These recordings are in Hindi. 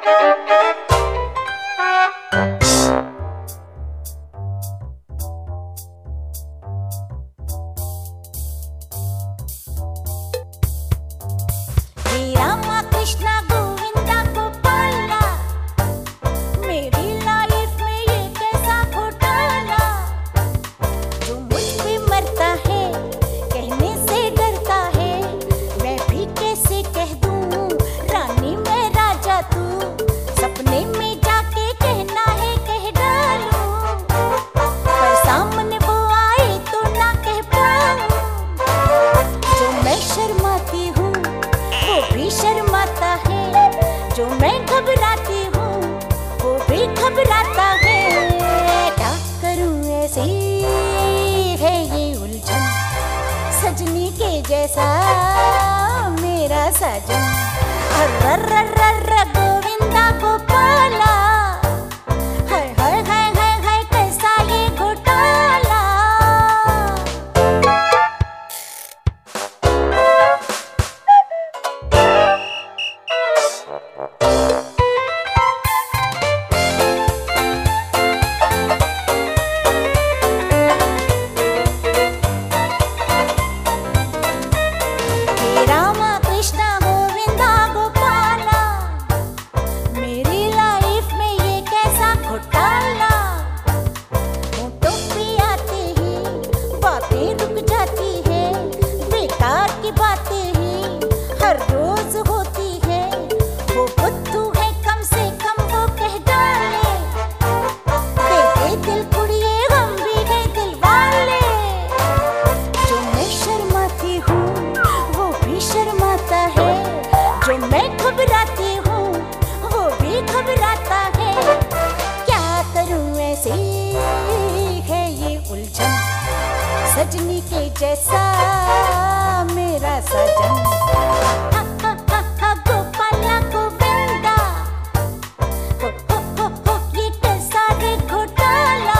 शर्माता है जो मैं घबराती हूँ वो भी घबराता है। क्या करूँ ऐसी है ये उलझन, सजनी के जैसा मेरा सजन। अर्रर्रर्रर्र गोविंदा गोपाला, हाय हाय हाय हाय हाय कैसा ये घोटाला। जो मैं घबराती हूँ वो भी घबराता है। क्या करूँ ऐसी है ये उलझन, सजनी के जैसा मेरा सजन। गोपाला गोविंदा हो ये कैसा रे घोटाला।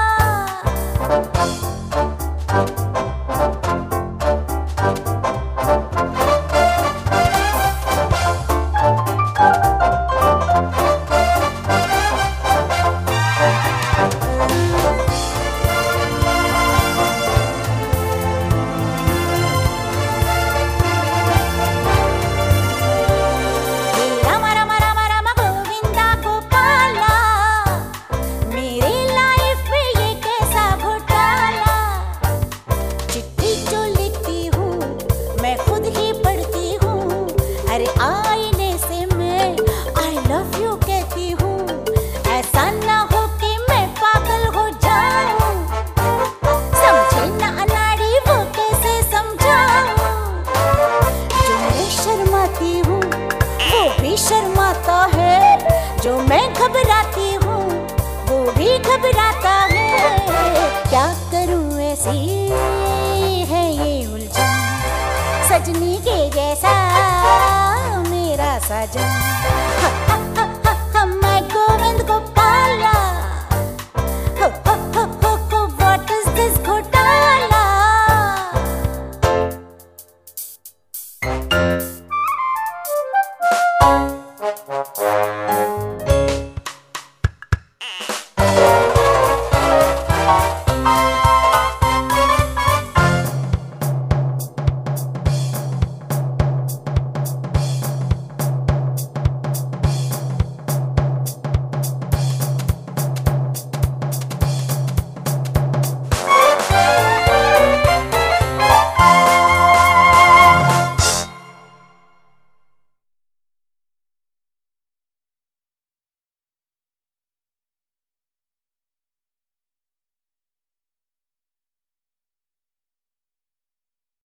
अरे आईने से मैं I love you कहती हूँ, ऐसा ना हो कि मैं पागल हो जाऊँ। समझे ना अनाड़ी वो कैसे समझाऊँ। जो मैं शर्माती हूँ वो भी शर्माता है, जो मैं घबराती हूँ वो भी घबराता है। क्या करूँ ऐसी है ये उलझन, सजनी के जैसा मेरा सजन।